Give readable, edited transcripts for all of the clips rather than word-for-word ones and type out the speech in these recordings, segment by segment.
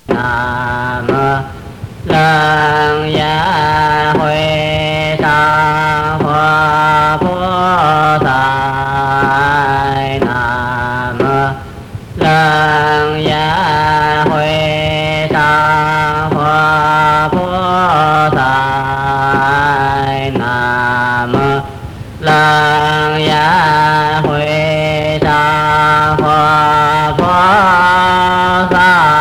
南无楞严会上佛菩萨，南无楞严会上佛菩萨，南无楞严会上佛菩萨。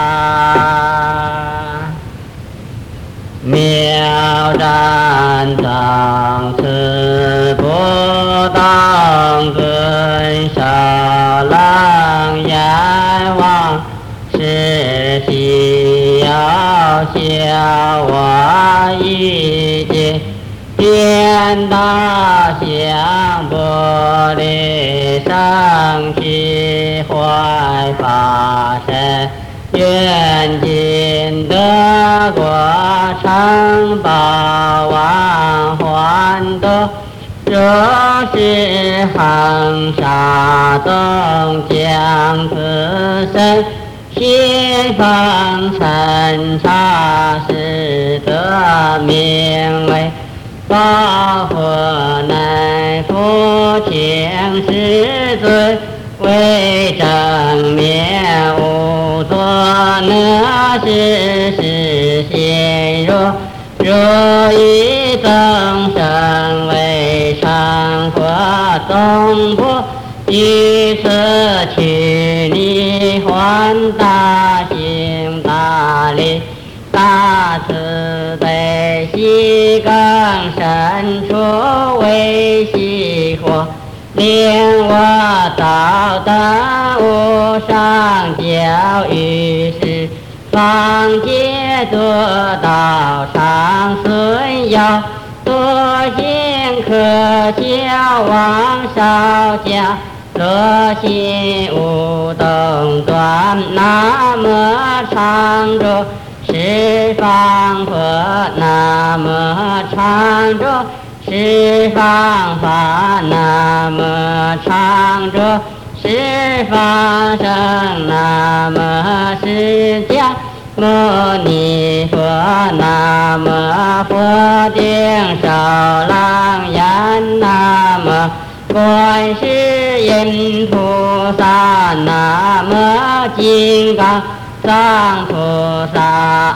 妙善藏持不当尊小楞严王，是悉要消我一切颠倒相般利生起坏法身，愿尽得果成宝王还得，若是恒沙众将此身心风尘刹时得名为报佛乃复请世尊，为正面无作那是心若一众生为成佛众不于此去你还大行大力大慈悲悉更深处为悉火，令我早得无上教于是方解多道上孙要多行可教往少教多行无动断那么常住十方佛那么常住十方法那么常住十方僧那么释迦牟尼佛那么佛顶少楞严那么观世音菩萨那么金刚藏菩萨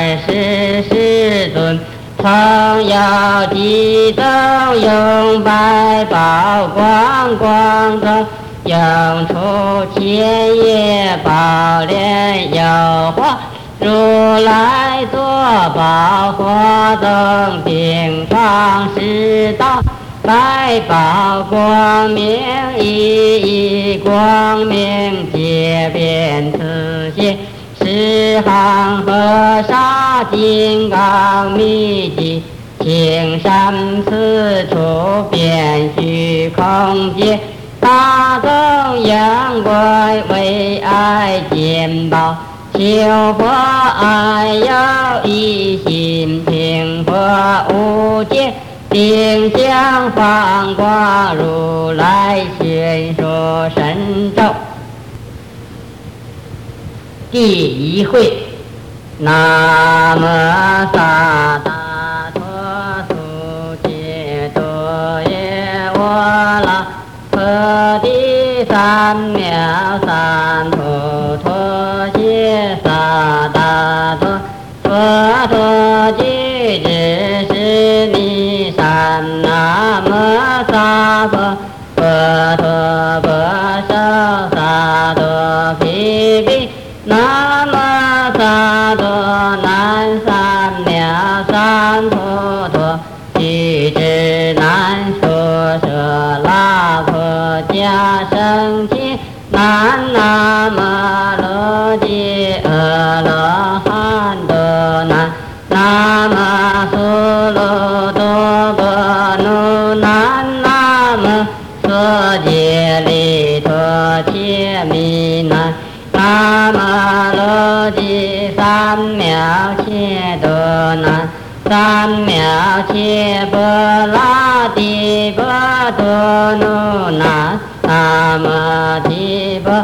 20世尊，常要激动用百宝光光灯，用出千叶宝莲有花，如来作宝火灯顶上十道，百宝光明一一光明界遍此界，十行河沙金刚密集，青山四处遍虚空界，大众阳怪为爱见宝，求佛爱要一心听佛无界，定向放光如来宣说神咒。第一会，南无萨达陀苏揭多耶沃拉菩提三藐三菩陀揭萨达陀佛陀具智是尼三南无萨婆佛陀婆诃萨多毗毗南无萨多南三藐三菩陀具智难说舍那婆迦生起南无罗揭阿罗汉多南无苏罗多波奴南无梭揭利陀切弥南南无罗揭三藐切多南三藐切波拉提波多奴南无提波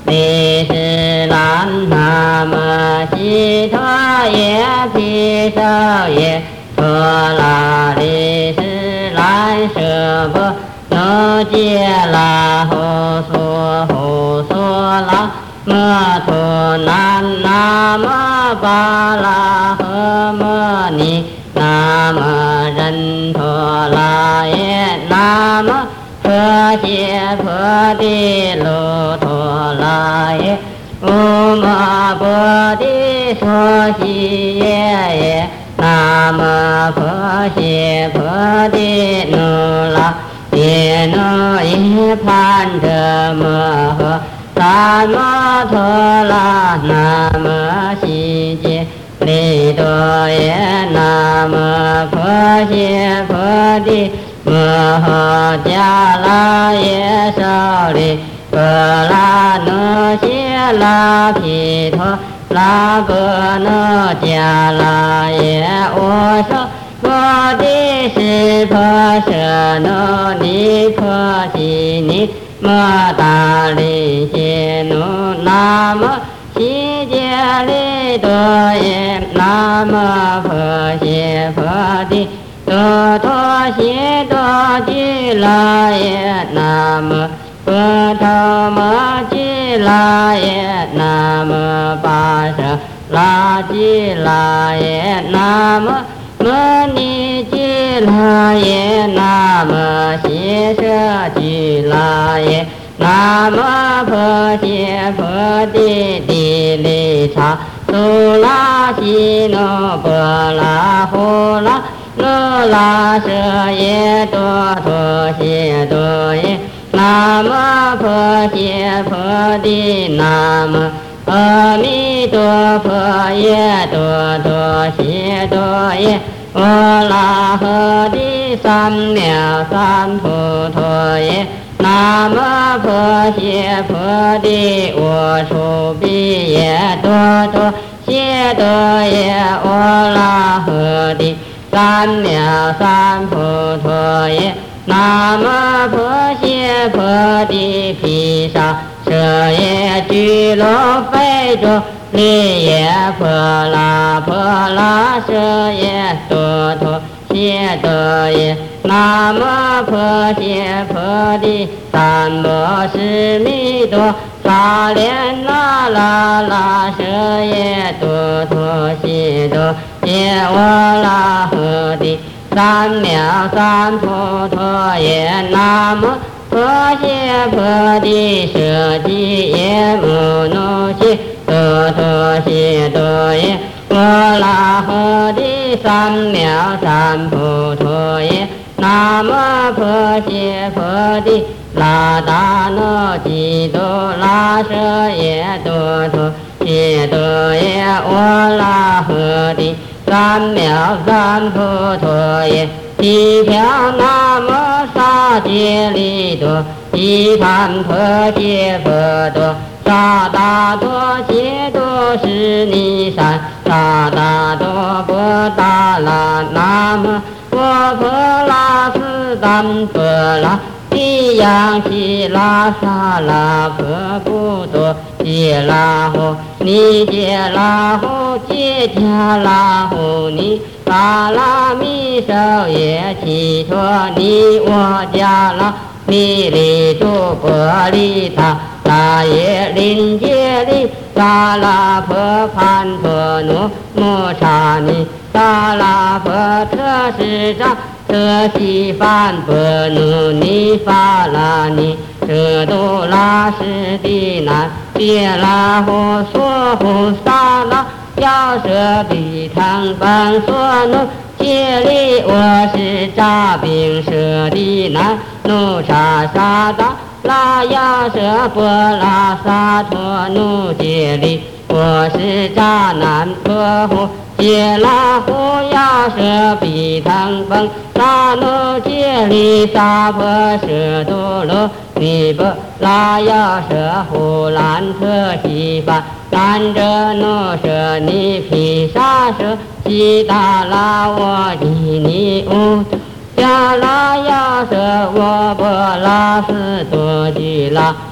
利是兰那么悉陀耶毗舍耶陀拉利是兰舍波那揭拉吼娑吼娑拉摩陀南那么巴拉诃摩尼那么仁陀拉耶那么婆揭婆帝卢陀拉耶乌摩波帝娑悉耶耶那么婆揭婆帝努拉耶努耶盘遮摩诃三摩陀罗那么悉揭利多耶那么婆揭婆帝摩诃迦拉耶舍利波拉那揭拉毗陀拉波那迦拉耶我说我的是婆舍那尼婆悉尼摩达利揭努那么悉揭利多耶那么婆揭婆帝多陀悉多俱拉耶那么波陀摩俱拉耶那么巴舍拉俱拉耶那么摩尼俱拉耶那么悉舍俱拉耶那么婆揭婆帝帝利察苏拉悉那波拉呼拉罗拉舍耶多陀悉多耶那么婆揭婆帝那么阿弥陀佛耶多陀悉多耶阿拉诃帝三藐三菩提耶那么婆揭婆帝我出彼耶多陀悉多耶阿拉诃帝三藐三菩提耶那么婆揭婆帝毗沙舍耶居罗非洲利耶婆拉舍耶多陀悉多耶那么婆揭婆帝三摩施弥多萨莲那拉舍耶多陀悉多耶阿拉诃帝三藐三菩提耶那么婆揭婆帝舍利耶摩那悉多陀悉多耶阿拉诃帝三藐三菩提耶那么婆揭婆帝拉达那吉多拉舍耶多陀悉多耶阿拉诃帝三藐三菩提耶地飘那么萨揭利多地盘婆揭婆多萨达多揭多是尼山萨达多波达拉那么波婆拉斯丹波拉地扬悉拉萨拉婆布多揭拉呼尼揭拉呼揭迦拉呼尼巴拉弥舍耶祇陀尼我迦拉弥利诸波利他那耶林揭利萨拉婆盘婆奴摩刹尼萨拉婆特施扎特西梵婆奴尼法拉尼舍多拉施地南揭拉呼娑呼萨拉要舍比唐班娑奴揭利我是扎宾舍地南努查萨达拉呀舍波拉萨陀努揭利我是扎南婆呼揭拉呼呀舍比唐班萨努揭利萨婆舍多罗尼波拉呀舍呼兰特西巴兰遮那舍尼毗沙舍悉达拉我尼尼乌迦拉呀舍我波拉斯多吉拉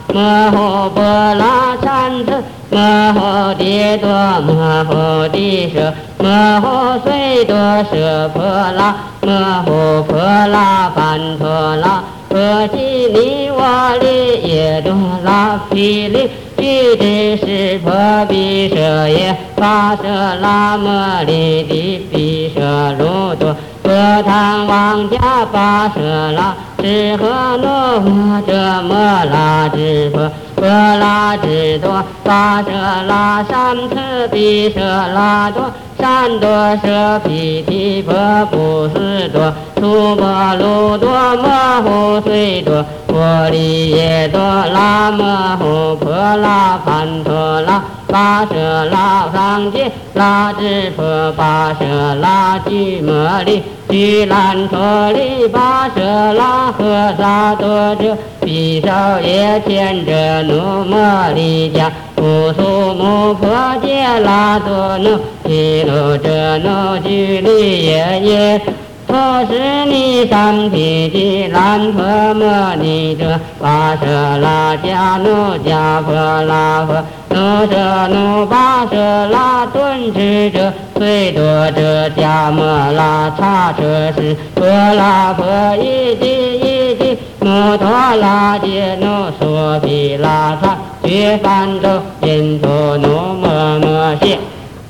摩诃波罗禅埵，摩诃帝多摩诃帝舍，摩诃虽多舍婆拉，摩诃婆拉盘陀拉，婆提尼瓦利耶多拉毗梨。俱胝湿婆毗舍耶，跋舍那摩利地毗舍卢多，波唐王迦跋舍那，智诃那摩遮摩拉智婆，婆拉智多，跋舍那三次毗舍那多，三多舍毗提婆布施多，苏婆卢多摩诃虽多，婆利耶多拉摩诃婆拉盘陀拉，跋舍那上界那智婆，跋舍那俱摩利，俱兰陀利，跋舍那诃萨多者，毗舍耶天者奴摩利迦，无苏摩婆揭拉多奴，毗卢遮奴俱利耶耶。陀室尼三毗提兰婆摩尼者，跋舍那迦奴迦婆拉婆，奴舍奴跋舍那顿智者，虽多者迦摩拉刹舍士，婆拉婆夷帝夷帝，摩陀拉揭奴娑毗拉刹，觉梵咒因陀奴摩摩谢。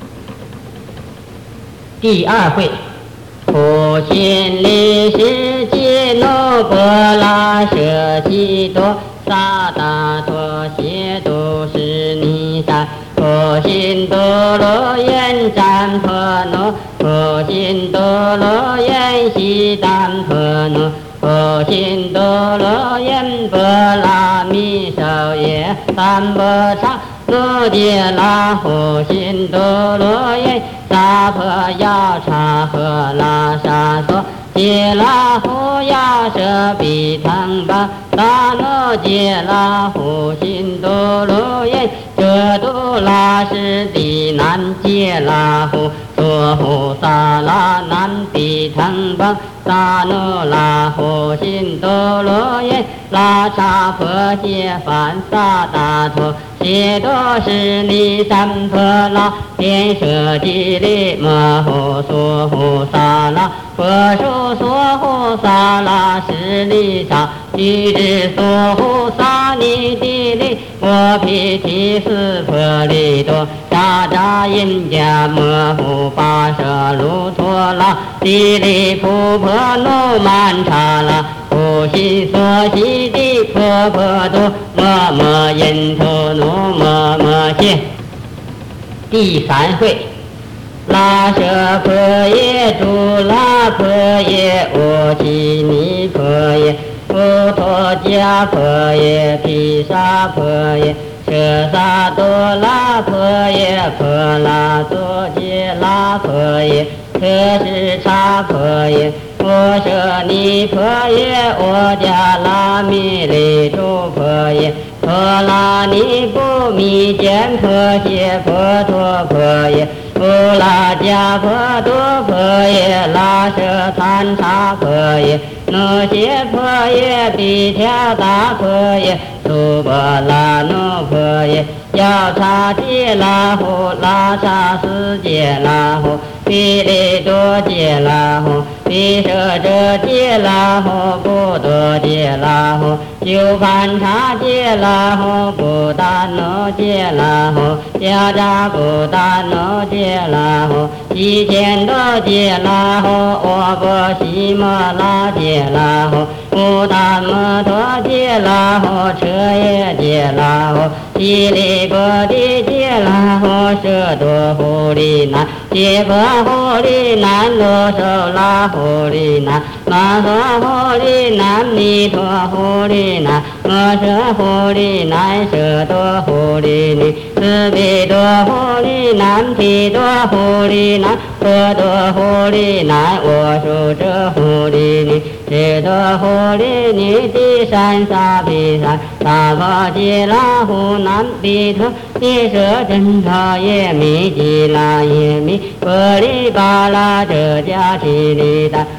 第二会。普贤利世界那波拉舍悉多萨达陀谢多士尼萨，普贤多罗耶赞婆那，普贤多罗耶悉达婆那，普贤多罗耶波拉弥舍耶三波刹。罗揭拉呼辛多罗耶萨婆亚叉诃拉沙娑，揭拉呼亚舍毗昙巴，萨那揭拉呼辛多罗耶遮度拉施地难揭拉呼娑呼萨拉难毗昙巴，萨那拉呼辛多罗耶拉叉婆揭梵萨达陀。谢多士尼三婆拉，天舍吉利摩诃娑呼萨拉，婆娑娑呼萨拉施利萨，俱胝娑呼萨尼帝利，摩毗提斯婆利多，扎扎因迦摩诃跋舍卢陀拉，帝利普婆奴曼荼拉，普悉娑悉地婆婆多，摩摩因陀奴摩摩谢。第三会。拉舍婆耶住拉婆耶无其尼婆耶无陀迦婆耶毗沙婆耶舍萨多拉婆耶婆拉多揭拉婆耶特施叉婆耶我舍尼婆耶我迦拉弥利珠婆耶陀拉尼布弥坚婆耶婆陀婆耶布拉迦婆多婆耶拉舍参叉婆耶努谢婆耶毗迦达婆耶苏婆拉努婆耶要叉揭拉呼拉叉斯揭拉呼毗利多揭拉呼毗舍遮揭拉呼不多揭拉呼九盘叉揭拉呼不达那揭拉呼迦扎不达那揭拉呼七千多揭拉呼我波西摩拉揭拉呼不达摩陀揭拉呼彻耶揭拉呼悉利波提揭拉呼舍多呼利那揭婆呼利那罗受拉呼利那玛所呼利那弥陀呼利那摩舍呼利那舍多呼利尼斯毗多呼利那毗多呼利那波多呼利那我属者呼利尼智多呼利尼第三沙毗萨萨婆揭拉呼南毗陀耶舍真他耶弥吉拉耶弥婆利巴拉遮迦提利达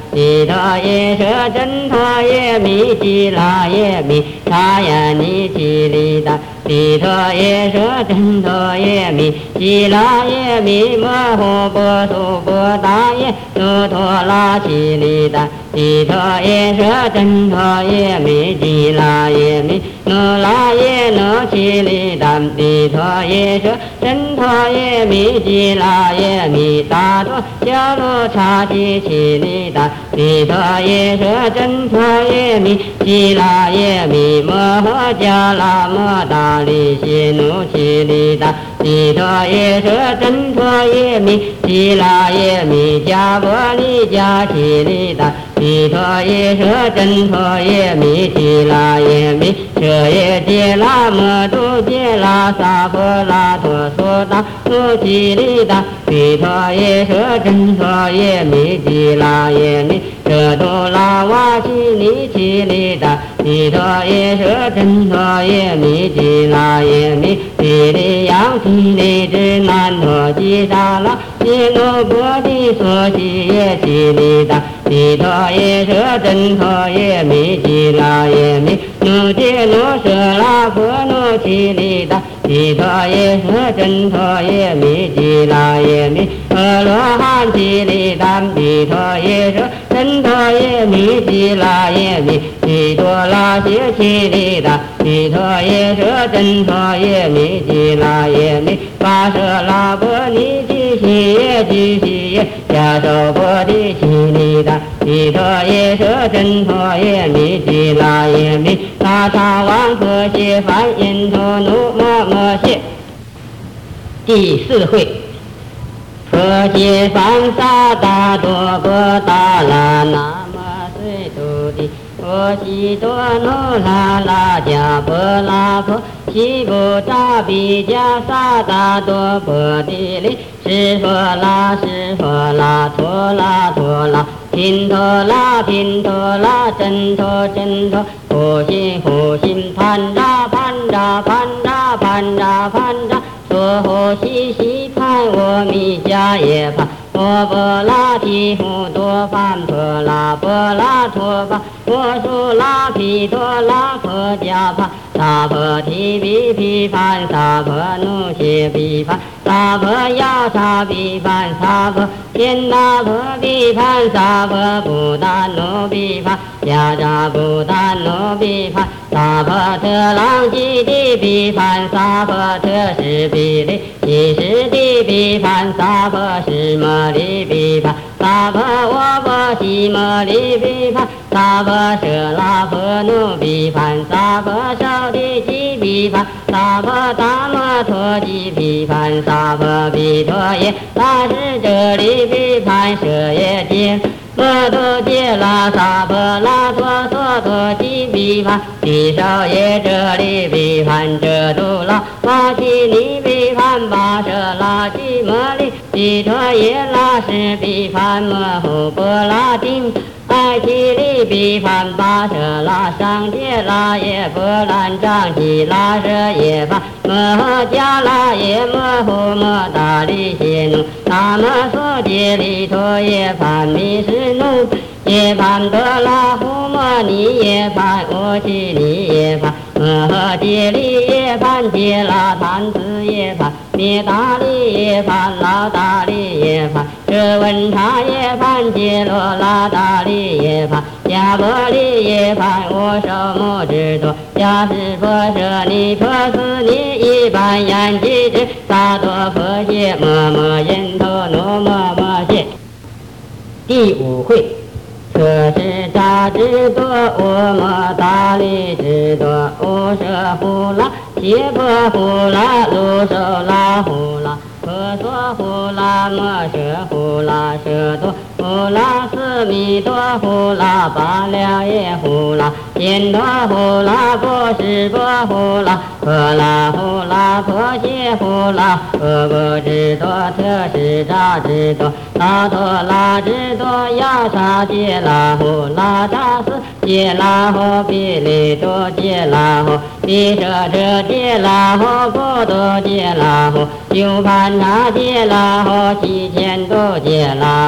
地陀耶舍真陀耶弥吉拉耶弥他耶尼吉利达地陀耶舍真陀耶弥吉拉耶弥摩诃波苏波达耶努陀拉吉利达地陀耶舍真陀耶弥吉拉耶弥努拉耶努吉利达地陀耶舍真陀耶弥吉拉耶弥达陀迦罗刹吉吉利达地陀耶舍真陀耶弥吉拉耶弥摩诃迦拉摩达利悉努吉利达地陀耶舍真陀耶弥吉拉耶弥迦波利迦吉利达地陀耶舍真陀耶弥吉拉耶弥舍耶揭拉摩度揭拉萨婆拉陀娑达努吉利达地陀耶舍真陀耶弥吉拉耶弥舍度拉瓦吉尼吉利达地陀耶舍真陀耶弥吉拉耶弥毗利央毗利支难陀吉沙拉耶努波提娑悉耶吉利达地陀耶舍真陀耶弥吉拉耶弥努揭努舍拉婆努吉利达地陀耶舍真陀耶弥吉拉耶弥阿罗汉吉利达地陀耶舍真陀耶弥吉拉耶弥毗多拉谢吉利达地陀耶舍真陀耶弥吉拉耶弥巴舍拉波尼吉西耶吉西耶迦手波提吉利达地陀耶舍真陀耶弥吉拉耶弥大叉王可谢梵音陀努摩摩谢第四会可谢梵萨达多波达拉那摩悉图地波悉多努拉拉迦波拉婆悉布扎比迦萨达多波提利释佛拉释佛拉陀拉陀拉频陀拉频陀拉真陀真陀呼心呼心盘扎盘扎盘扎盘扎盘扎娑呼悉悉盘我弥迦耶盘波波拉提呼多梵婆拉波拉陀梵波苏拉毗多拉婆迦盘萨婆提比毗梵萨婆努谢毗梵萨婆亚萨毗梵萨婆天那婆毗梵萨婆布达努毗梵亚扎布达努毗梵萨婆特朗吉地毗梵萨婆特施毗利悉施地毗梵萨婆施摩利毗梵萨婆沃波悉摩利毗梵萨婆舍拉婆努毗梵萨婆舍利吉毗梵萨婆达摩陀吉毗梵萨婆毗陀耶拉释遮利毗梵舍耶揭摩多揭拉萨婆拉陀娑陀吉毗梵地少耶遮利毗梵遮度拉瓦吉尼毗梵巴舍拉吉摩利毗陀耶拉释毗梵摩诃波拉丁爱吉利毗梵巴舍拉上揭拉耶波兰藏吉拉舍耶梵摩诃迦拉耶摩诃摩达利谢努那摩娑揭利陀耶梵弥什努耶盘多拉呼摩尼耶盘ô悉尼耶盘摩诃揭利耶盘揭拉贪子耶盘灭达利耶盘拉达利耶盘舍文察耶盘揭罗拉达利耶盘迦波利耶盘我手摩智多迦湿婆舍尼婆斯尼一般言吉之萨多婆谢摩摩因陀罗摩摩谢第五会可是扎智多我摩达利智多无舍呼啦揭婆呼啦卢手拉呼啦婆娑呼啦摩舍呼啦舍多呼啦斯弥多呼啦巴了耶呼啦犍多呼啦波斯波呼啦婆啦呼啦婆谢呼啦婆婆智多特是扎智多拉多拉智多亚萨揭拉呼啦扎斯揭拉呼毗利多揭拉呼毗舍遮揭拉呼波多揭拉呼九盘查揭拉呼七千多揭拉呼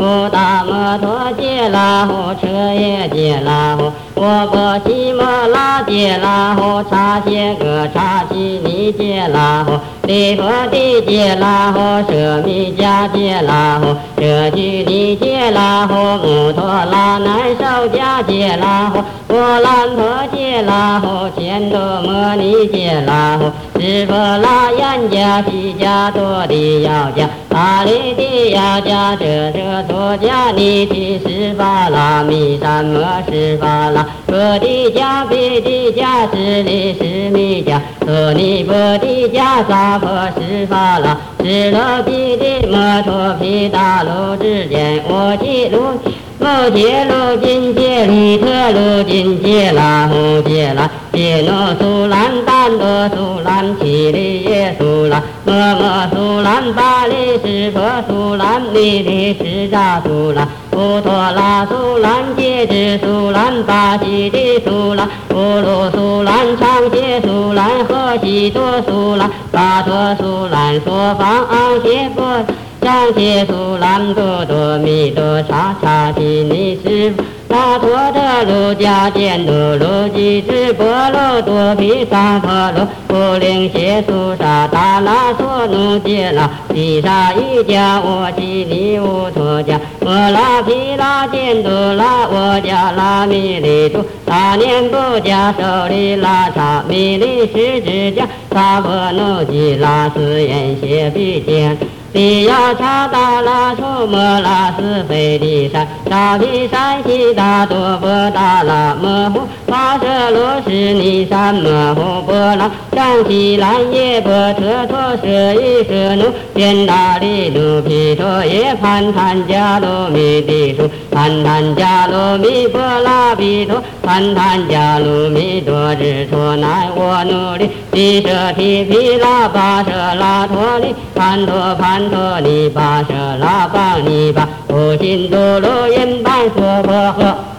布达摩陀揭拉呼，彻夜揭拉呼，波波西摩拉揭拉呼，叉羯戈叉悉尼揭拉呼，离婆帝揭拉呼，舍密迦揭拉呼，舍居尼揭拉呼，摩陀拉难受迦揭拉呼，波兰陀揭拉呼，犍多摩尼揭拉呼，湿婆拉延迦毗迦多利要迦阿利地要迦遮遮多迦尼提湿巴拉弥三摩湿巴拉波提迦毗提迦室利湿弥迦陀尼波提迦萨婆湿巴拉湿罗毗提摩陀毗达卢之间我即卢摩揭卢金揭利特卢金揭拉呼揭拉揭诺苏兰丹多苏兰毗利耶苏兰摩摩苏兰巴利湿婆苏兰弥利湿扎苏兰乌陀拉苏兰揭支苏兰巴悉地苏兰乌鲁苏兰长揭苏兰诃悉多苏兰巴陀苏兰娑方昂揭波上揭苏兰多多弥多叉叉悉尼湿那陀特卢迦犍多卢吉支波罗多毗萨婆罗不灵谢苏萨达那娑奴揭拉毗沙依迦我悉尼乌陀迦摩拉毗拉犍多拉我迦拉弥利度大念不迦舍利拉叉弥利湿支迦萨婆奴吉拉斯言谢毗揭毗呀叉达拉出摩拉斯菲利山沙毗山悉达多波达拉摩呼巴舍罗什尼三摩呼波拉上悉兰耶波特陀舍伊舍奴遍达利奴毗陀耶盘檀迦罗弥地数盘檀迦罗弥波拉毗陀盘檀迦罗弥多日陀乃我努力毗舍提毗拉巴舍拉陀利盘陀盘陀尼巴舍拉巴尼巴无心多罗因般娑婆诃